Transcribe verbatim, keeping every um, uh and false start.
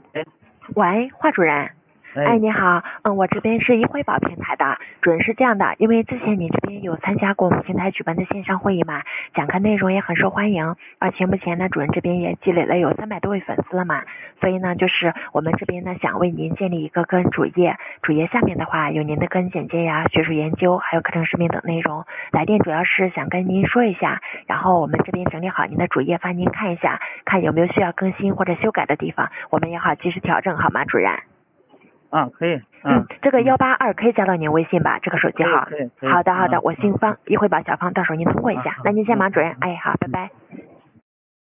哎， 喂，华主任。哎， 哎， 你好，嗯，我这边是一汇宝平台的，主任是这样的，因为之前你这边有参加过我们平台举办的线上会议嘛，讲课内容也很受欢迎，而且目前呢，主任这边也积累了有三百多位粉丝了嘛，所以呢，就是我们这边呢想为您建立一个个人主页，主页下面的话有您的个人简介呀、学术研究，还有课程视频等内容。来电主要是想跟您说一下，然后我们这边整理好您的主页发您看一下，看有没有需要更新或者修改的地方，我们也好及时调整，好吗，主任？ 啊，可以， 嗯， 嗯， 这个嗯， 幺八二可以加到您微信吧？这个手机可以， 号。 可以，可以， 好的，好的， 嗯，嗯， 我姓方，一会把小芳，到时候您通过一啊， 下。 好， 那您先嗯， 忙，主任。 嗯， 哎，好，拜嗯。 拜。